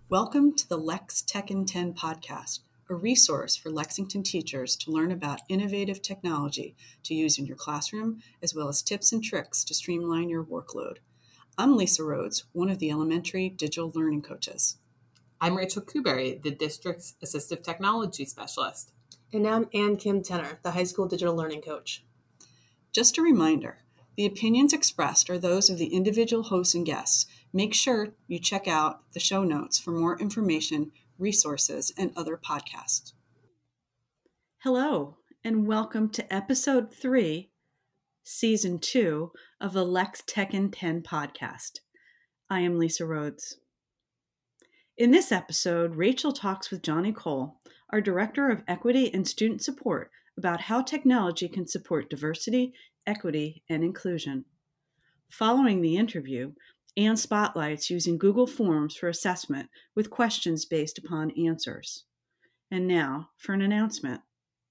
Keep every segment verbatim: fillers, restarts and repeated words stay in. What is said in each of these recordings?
Welcome to the Lex Tech in ten podcast, a resource for Lexington teachers to learn about innovative technology to use in your classroom, as well as tips and tricks to streamline your workload. I'm Lisa Rhodes, one of the elementary digital learning coaches. I'm Rachel Kuberry, the district's assistive technology specialist. And I'm Ann Kim Tenner, the high school digital learning coach. Just a reminder, the opinions expressed are those of the individual hosts and guests. Make sure you check out the show notes for more information, resources, and other podcasts. Hello, and welcome to episode three, season two of the Lex Tech in ten podcast. I am Lisa Rhodes. In this episode, Rachel talks with Johnny Cole, our Director of Equity and Student Support, about how technology can support diversity, equity, and inclusion. Following the interview, Ann spotlights using Google Forms for assessment with questions based upon answers. And now for an announcement.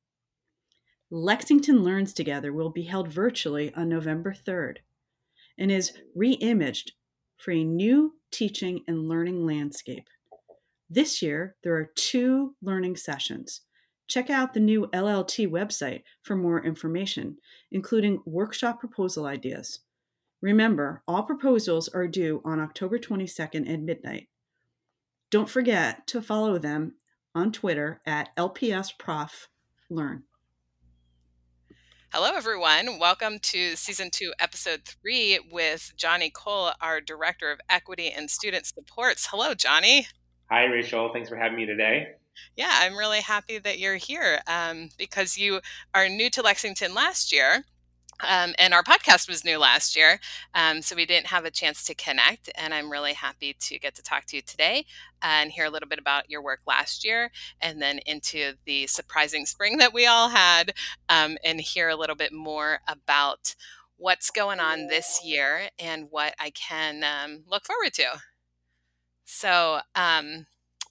Lexington Learns Together will be held virtually on November third and is re-imaged for a new teaching and learning landscape. This year, there are two learning sessions. Check out the new L L T website for more information, including workshop proposal ideas. Remember, all proposals are due on October twenty-second at midnight. Don't forget to follow them on Twitter at L P S Prof Learn. Hello, everyone. Welcome to Season two, Episode three with Johnny Cole, our Director of Equity and Student Supports. Hello, Johnny. Hi, Rachel. Thanks for having me today. Yeah, I'm really happy that you're here um, because you are new to Lexington last year. Um, and our podcast was new last year, um, so we didn't have a chance to connect. And I'm really happy to get to talk to you today and hear a little bit about your work last year and then into the surprising spring that we all had um, and hear a little bit more about what's going on this year and what I can um, look forward to. So, um,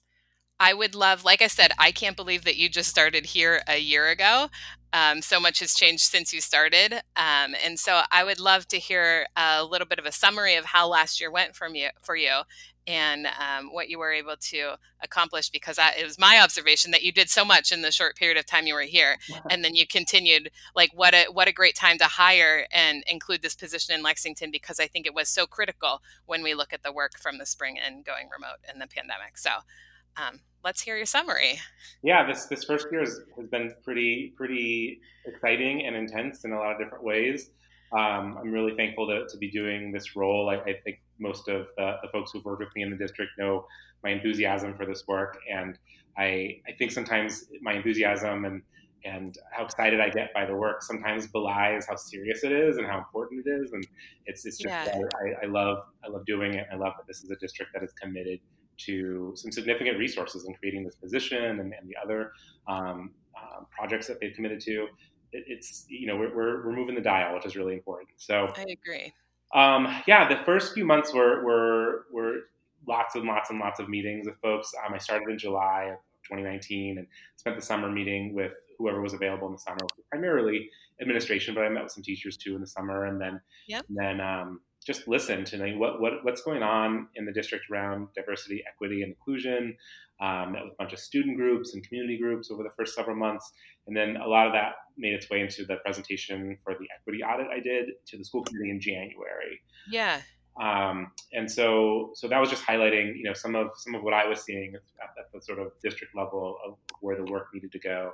I would love, like I said, I can't believe that you just started here a year ago. Um, so much has changed since you started. Um, and so I would love to hear a little bit of a summary of how last year went from you, for you and um, what you were able to accomplish, because I, it was my observation that you did so much in the short period of time you were here. And then you continued, like, what a, what a great time to hire and include this position in Lexington, because I think it was so critical when we look at the work from the spring and going remote in the pandemic. So Um, let's hear your summary. Yeah, this this first year has, has been pretty pretty exciting and intense in a lot of different ways. Um, I'm really thankful to, to be doing this role. I, I think most of the, the folks who've worked with me in the district know my enthusiasm for this work, and I I think sometimes my enthusiasm and and how excited I get by the work sometimes belies how serious it is and how important it is. And it's it's just Yeah. I, I love I love doing it. I love that this is a district that is committed to some significant resources in creating this position and, and the other um, uh, projects that they've committed to. It, it's, you know, we're, we're, we're moving the dial, which is really important. So I agree. Um, yeah, the first few months were, were, were lots and lots and lots of meetings with folks. Um, I started in July of twenty nineteen and spent the summer meeting with whoever was available in the summer, primarily administration, but I met with some teachers too in the summer. And then, Yep. and then, um, just listen to like, what, what what's going on in the district around diversity, equity, and inclusion. Um, met with a bunch of student groups and community groups over the first several months. And then a lot of that made its way into the presentation for the equity audit I did to the school committee in January. Yeah. Um, and so so that was just highlighting, you know, some of some of what I was seeing at, at the sort of district level of where the work needed to go.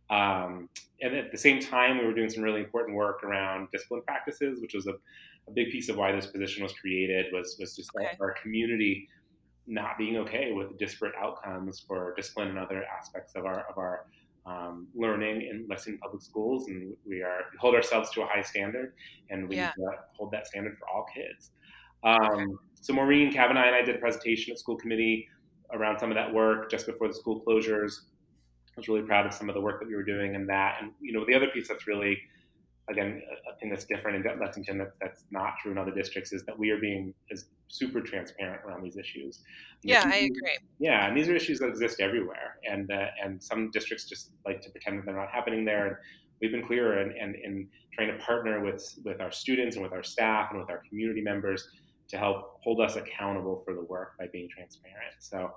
Um, and at the same time, we were doing some really important work around discipline practices, which was a, a big piece of why this position was created, was, was just Okay. our community not being okay with disparate outcomes for discipline and other aspects of our of our um, learning in Lexington Public Schools. And we are we hold ourselves to a high standard, and we Yeah. need to hold that standard for all kids. Um, so Maureen Kavanaugh and I did a presentation at school committee around some of that work just before the school closures. I was really proud of some of the work that we were doing in that. And, you know, the other piece that's really, again, a thing that's different in Lexington that, that's not true in other districts is that we are being is super transparent around these issues. Yeah, I agree. Yeah, and these are issues that exist everywhere. And uh, and some districts just like to pretend that they're not happening there. And we've been clear in, in, in trying to partner with, with our students and with our staff and with our community members to help hold us accountable for the work by being transparent. So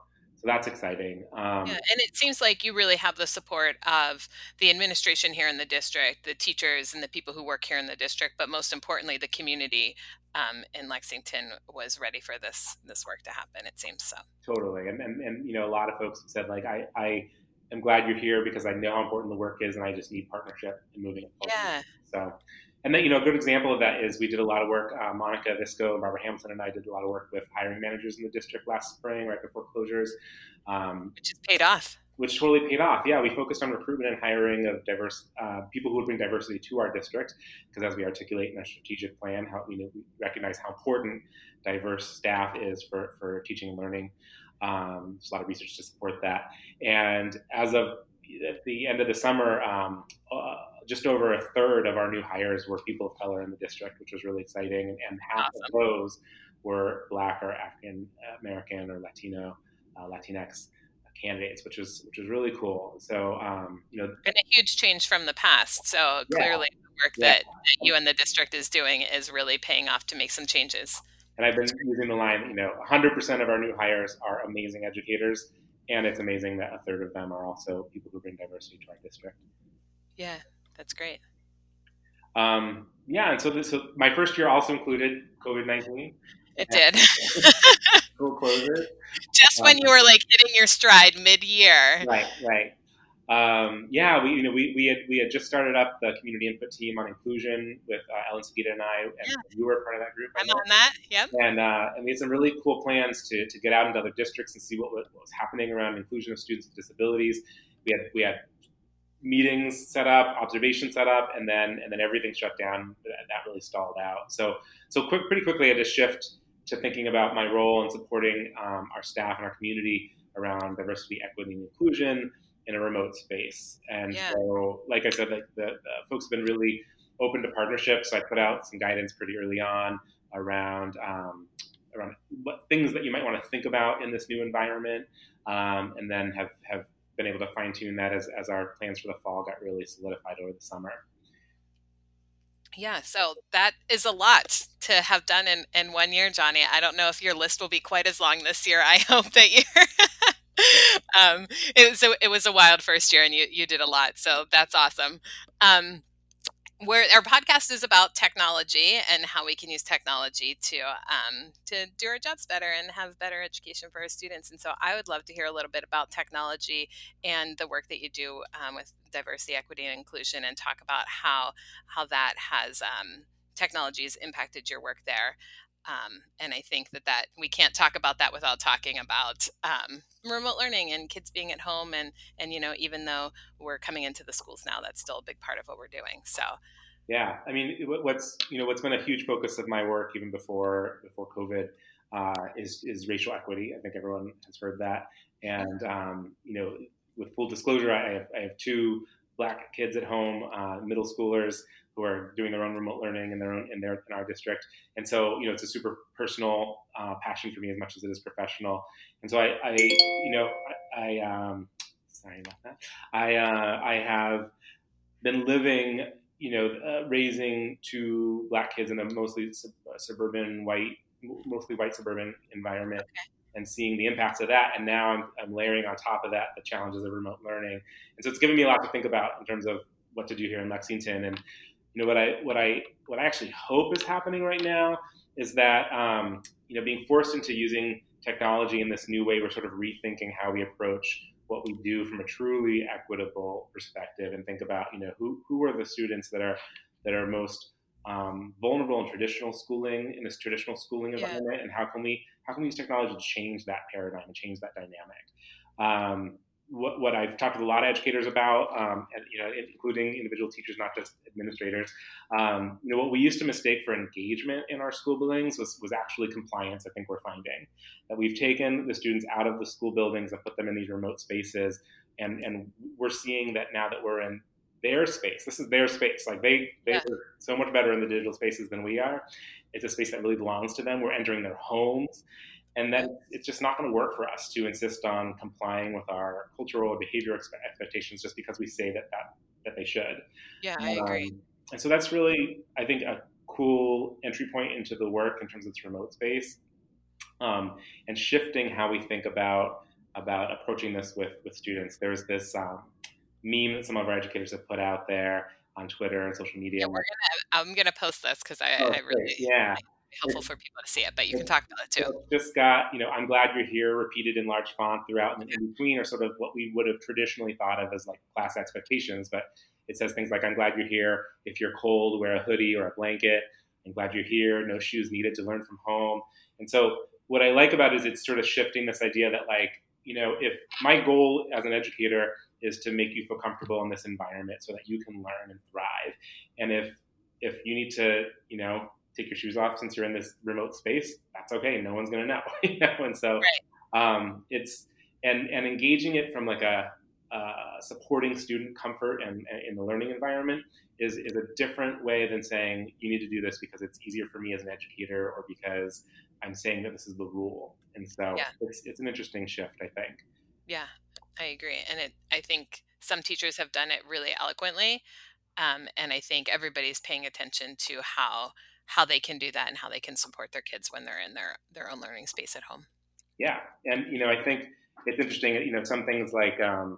so that's exciting. Um, Yeah, and it seems like you really have the support of the administration here in the district, the teachers and the people who work here in the district, but most importantly, the community um, in Lexington was ready for this this work to happen. It seems so. Totally. And, and, and, you know, a lot of folks have said, like, I, I am glad you're here because I know how important the work is and I just need partnership in moving it forward. Yeah. So, and then, you know, a good example of that is we did a lot of work, uh, Monica Visco and Barbara Hamilton and I did a lot of work with hiring managers in the district last spring, right before closures. Um, Which has paid off. Which totally paid off. Yeah, we focused on recruitment and hiring of diverse uh, people who would bring diversity to our district, because as we articulate in our strategic plan, how we, know, we recognize how important diverse staff is for, for teaching and learning. Um, there's a lot of research to support that. And as of at the end of the summer, um, uh, just over a third of our new hires were people of color in the district, which was really exciting. And, and half Awesome. of those were Black or African American or Latino, uh, Latinx candidates, which was which was really cool. So um, you know, and a huge change from the past. So yeah, clearly, the work yeah. that, that you and the district is doing is really paying off to make some changes. And I've been using the line, you know, one hundred percent of our new hires are amazing educators, and it's amazing that a third of them are also people who bring diversity to our district. Yeah, that's great. Um, yeah, and so this, so my first year also included COVID nineteen. It did. School closures. Just when um, you were like hitting your stride mid-year. Right, right. Um, yeah, we you know we, we had we had just started up the community input team on inclusion with uh, Ellen Sagita and I, and yeah. you were part of that group. I'm on that. Yep. And uh, and we had some really cool plans to to get out into other districts and see what, what was happening around inclusion of students with disabilities. We had we had meetings set up, observation set up, and then and then everything shut down. That really stalled out. So so quick, pretty quickly, I had to shift to thinking about my role in supporting um, our staff and our community around diversity, equity, and inclusion in a remote space. And yeah. so, like I said, like the, the folks have been really open to partnerships. So I put out some guidance pretty early on around um, around what things that you might want to think about in this new environment, um, and then have, have been able to fine tune that as, as our plans for the fall got really solidified over the summer. Yeah, so that is a lot to have done in, in one year, Johnny. I don't know if your list will be quite as long this year. I hope that you're um, it, so it was a wild first year and you, you did a lot. So that's awesome. Um, where our podcast is about technology and how we can use technology to um, to do our jobs better and have better education for our students. And so I would love to hear a little bit about technology and the work that you do um, with diversity, equity, and inclusion, and talk about how how that has um, technology has impacted your work there. Um, and I think that, that we can't talk about that without talking about um, remote learning and kids being at home. And, and, you know, even though we're coming into the schools now, that's still a big part of what we're doing. So, yeah, I mean, what's, you know, what's been a huge focus of my work, even before, before COVID, uh, is, is racial equity. I think everyone has heard that. And, um, you know, with full disclosure, I have, I have two Black kids at home, uh, middle schoolers, who are doing their own remote learning in their own in their in our district, and so you know it's a super personal uh, passion for me as much as it is professional. And so I, I you know I, I um, sorry about that. I uh, I have been living you know uh, raising two Black kids in a mostly sub- suburban white mostly white suburban environment. Okay. And seeing the impacts of that, and now I'm, I'm layering on top of that the challenges of remote learning, and so it's given me a lot to think about in terms of what to do here in Lexington. And you know what I what I what I actually hope is happening right now is that um, you know being forced into using technology in this new way, we're sort of rethinking how we approach what we do from a truly equitable perspective, and think about you know who who are the students that are that are most Um, vulnerable in traditional schooling, in this traditional schooling environment, yeah. and how can we how can we use technology to change that paradigm and change that dynamic? Um, what, what I've talked with a lot of educators about, um, and you know, including individual teachers, not just administrators. Um, you know, what we used to mistake for engagement in our school buildings was was actually compliance. I think we're finding that we've taken the students out of the school buildings and put them in these remote spaces, and and we're seeing that now that we're in their space. This is their space. Like they, they yeah. are so much better in the digital spaces than we are. It's a space that really belongs to them. We're entering their homes. And then it's just not going to work for us to insist on complying with our cultural or behavioral expectations just because we say that that, that they should. Yeah, I um, agree. And so that's really, I think, a cool entry point into the work in terms of its remote space, um, and shifting how we think about about approaching this with, with students. There's this um, meme that some of our educators have put out there on Twitter and social media. Yeah, we're gonna. I'm gonna post this because I, Oh, I really yeah. think it's helpful It's, for people to see it. But you can talk about it too. It's just got, you know, I'm glad you're here, repeated in large font throughout, and in between are sort of what we would have traditionally thought of as like class expectations. But it says things like, I'm glad you're here. If you're cold, wear a hoodie or a blanket. I'm glad you're here. No shoes needed to learn from home. And so what I like about it is it's sort of shifting this idea that, like, you know, if my goal as an educator is to make you feel comfortable in this environment so that you can learn and thrive. And if if you need to, you know, take your shoes off since you're in this remote space, that's okay. No one's going to know. You know? And so right. um, it's, and, and engaging it from like a, uh, supporting student comfort and, and in the learning environment is, is a different way than saying you need to do this because it's easier for me as an educator or because I'm saying that this is the rule. And so Yeah. it's, it's an interesting shift, I think. Yeah, I agree. And it, I think some teachers have done it really eloquently. Um, and I think everybody's paying attention to how how they can do that and how they can support their kids when they're in their, their own learning space at home. Yeah. And, you know, I think it's interesting, you know, some things like um,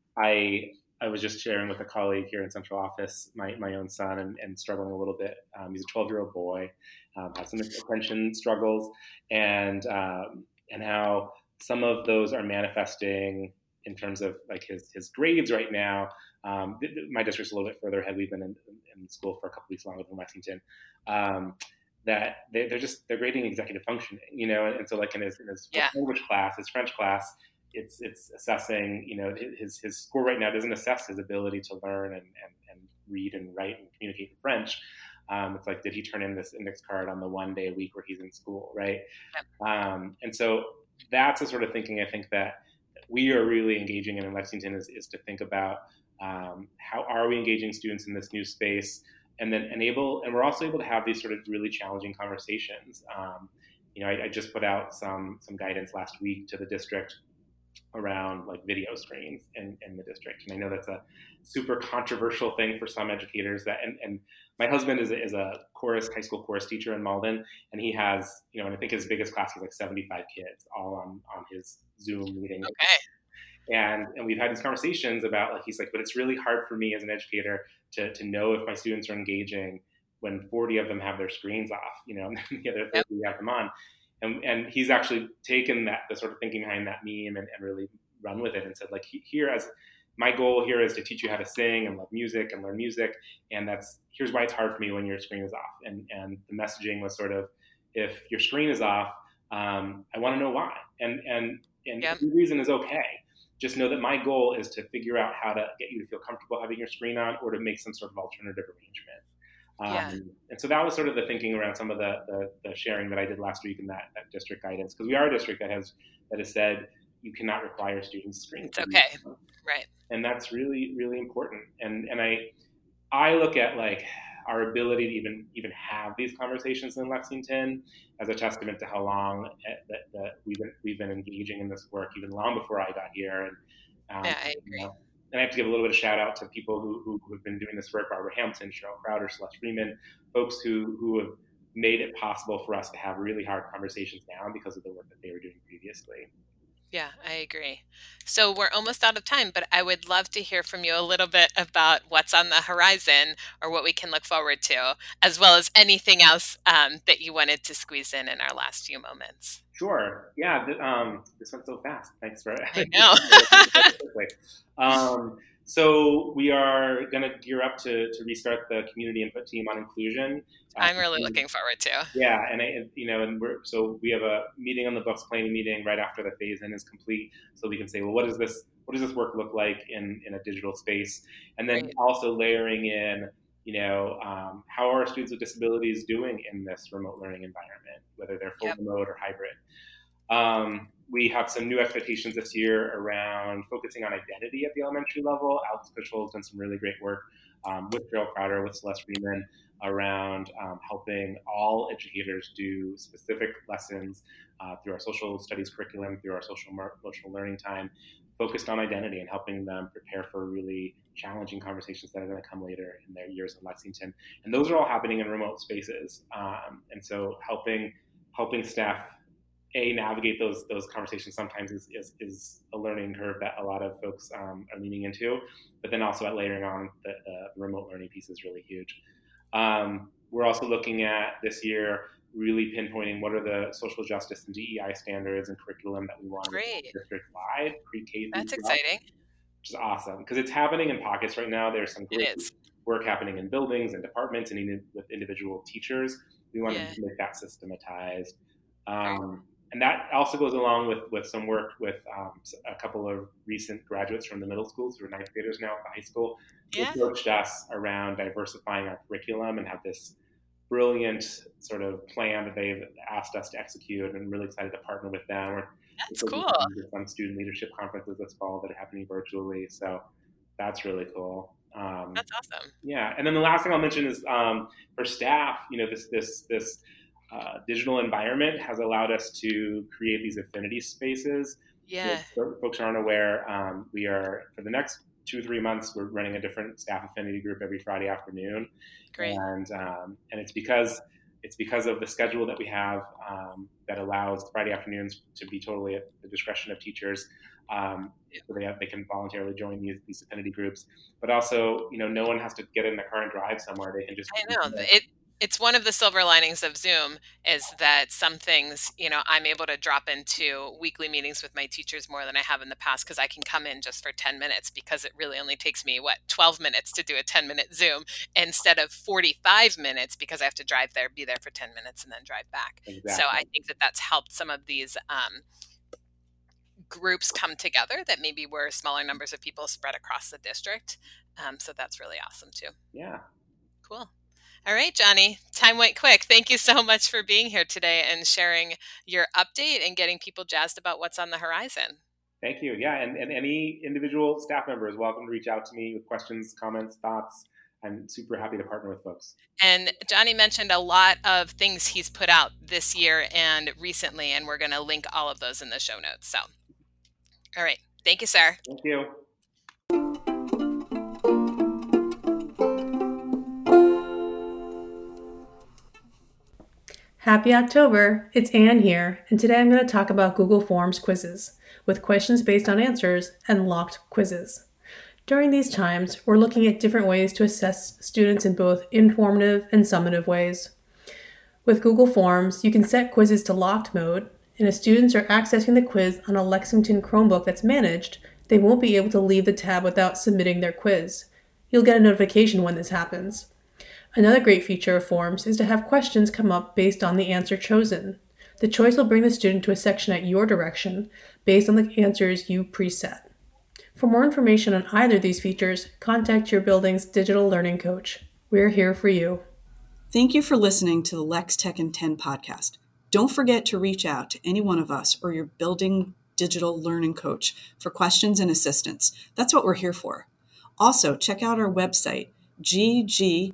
I I was just sharing with a colleague here in central office, my, my own son, and, and struggling a little bit. Um, he's a twelve-year-old boy, um, has some attention struggles, and um, and how some of those are manifesting in terms of like his, his grades right now. Um, my district's a little bit further ahead. We've been in, in school for a couple weeks longer than Lexington. Um, that they, they're just, they're grading executive functioning, you know? And, and so like in his, in his Yeah. language class, his French class, it's, it's assessing, you know, his, his score right now doesn't assess his ability to learn and, and, and read and write and communicate in French. Um, it's like, did he turn in this index card on the one day a week where he's in school, right? Yeah. Um, and so that's the sort of thinking I think that we are really engaging in in Lexington is, is to think about um, how are we engaging students in this new space, and then enable, and we're also able to have these sort of really challenging conversations. Um, you know, I, I just put out some some guidance last week to the district around like video screens in, in the district. And I know that's a super controversial thing for some educators that, and, and my husband is a, is a chorus, high school chorus teacher in Malden. And he has, you know, and I think his biggest class is like seventy-five kids all on, on his Zoom meeting. Okay. And, and we've had these conversations about like, he's like, but it's really hard for me as an educator to, to know if my students are engaging when forty of them have their screens off, you know, and the other thirty yep. have them on. And, and he's actually taken that, the sort of thinking behind that meme and, and really run with it and said, like, here, as my goal here is to teach you how to sing and love music and learn music. And that's, here's why it's hard for me when your screen is off. And, and the messaging was sort of, if your screen is off, um, I want to know why. And, and, and yep. the reason is okay. Just know that my goal is to figure out how to get you to feel comfortable having your screen on or to make some sort of alternative arrangement. Um, yeah. And so that was sort of the thinking around some of the, the, the sharing that I did last week in that, that district guidance, because we are a district that has that has said you cannot require students screens. It's okay, right? And that's really really important. And and I I look at like our ability to even even have these conversations in Lexington as a testament to how long that, that we've been we've been engaging in this work even long before I got here. And um, yeah, I agree. You know, and I have to give a little bit of shout out to people who, who, who have been doing this work, Barbara Hampton, Cheryl Crowder, Celeste Freeman, folks who, who have made it possible for us to have really hard conversations now because of the work that they were doing previously. Yeah, I agree. So we're almost out of time, but I would love to hear from you a little bit about what's on the horizon or what we can look forward to, as well as anything else um, that you wanted to squeeze in in our last few moments. Sure. Yeah. Th- um, this went so fast. Thanks for it. I know. um, so we are going to gear up to, to restart the community input team on inclusion. I'm really looking forward to. Yeah, and I, you know, and we're so we have a meeting on the books, planning meeting right after the phase in is complete, so we can say, well, what does this what does this work look like in, in a digital space, and then right. also layering in, you know, um, how are students with disabilities doing in this remote learning environment, whether they're full yep. remote or hybrid. Um, we have some new expectations this year around focusing on identity at the elementary level. Alex Kushel has done some really great work um, with Cheryl Crowder, with Celeste Freeman, around um, helping all educators do specific lessons uh, through our social studies curriculum, through our social emotional learning time, focused on identity and helping them prepare for really challenging conversations that are going to come later in their years in Lexington. And those are all happening in remote spaces. Um, and so helping helping staff a navigate those those conversations sometimes is, is, is a learning curve that a lot of folks um, are leaning into, but then also at layering on the, the remote learning piece is really huge. Um, we're also looking at this year really pinpointing what are the social justice and D E I standards and curriculum that we want Great. district-wide, pre-K. That's exciting. Which is awesome because it's happening in pockets right now. There's some great It is. work happening in buildings and departments and even with individual teachers. We want Yeah. to make that systematized. Um, and that also goes along with, with some work with um, a couple of recent graduates from the middle schools who are ninth graders now at the high school who Yeah. approached us around diversifying our curriculum and have this brilliant sort of plan that they've asked us to execute, and really excited to partner with them. We're That's we're cool. doing some student leadership conferences this fall that are happening virtually. So that's really cool. Um, That's awesome. yeah. And then the last thing I'll mention is um, for staff, you know, this, this, this uh, digital environment has allowed us to create these affinity spaces. Yeah. So folks aren't aware, um, we are, for the next two, three months, we're running a different staff affinity group every Friday afternoon. Great. And, um, and it's because it's because of the schedule that we have um, that allows Friday afternoons to be totally at the discretion of teachers. Um, so they have, they can voluntarily join these, these affinity groups, but also, you know, no one has to get in the car and drive somewhere. They can just, I know it. It's one of the silver linings of Zoom is that some things, you know, I'm able to drop into weekly meetings with my teachers more than I have in the past because I can come in just for ten minutes because it really only takes me, what, twelve minutes to do a ten minute Zoom instead of forty-five minutes because I have to drive there, be there for ten minutes and then drive back. Exactly. So I think that that's helped some of these um, groups come together that maybe were smaller numbers of people spread across the district. Um, so that's really awesome too. Yeah. Cool. All right, Johnny, time went quick. Thank you so much for being here today and sharing your update and getting people jazzed about what's on the horizon. Thank you. Yeah, and, and any individual staff member is welcome to reach out to me with questions, comments, thoughts. I'm super happy to partner with folks. And Johnny mentioned a lot of things he's put out this year and recently, and we're going to link all of those in the show notes. So, all right. Thank you, sir. Thank you. Happy October! It's Anne here, and today I'm going to talk about Google Forms quizzes, with questions based on answers and locked quizzes. During these times, we're looking at different ways to assess students in both informative and summative ways. With Google Forms, you can set quizzes to locked mode, and if students are accessing the quiz on a Lexington Chromebook that's managed, they won't be able to leave the tab without submitting their quiz. You'll get a notification when this happens. Another great feature of Forms is to have questions come up based on the answer chosen. The choice will bring the student to a section at your direction based on the answers you preset. For more information on either of these features, contact your building's digital learning coach. We're here for you. Thank you for listening to the Lex Tech in ten podcast. Don't forget to reach out to any one of us or your building digital learning coach for questions and assistance. That's what we're here for. Also, check out our website, gg.gg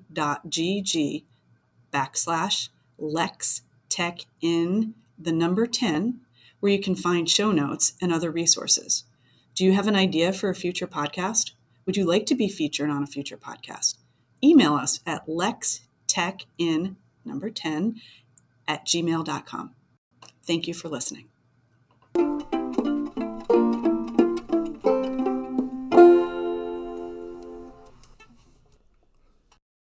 backslash Lex Tech in the number ten, where you can find show notes and other resources. Do you have an idea for a future podcast? Would you like to be featured on a future podcast? Email us at lextechin number ten at gmail dot com. Thank you for listening.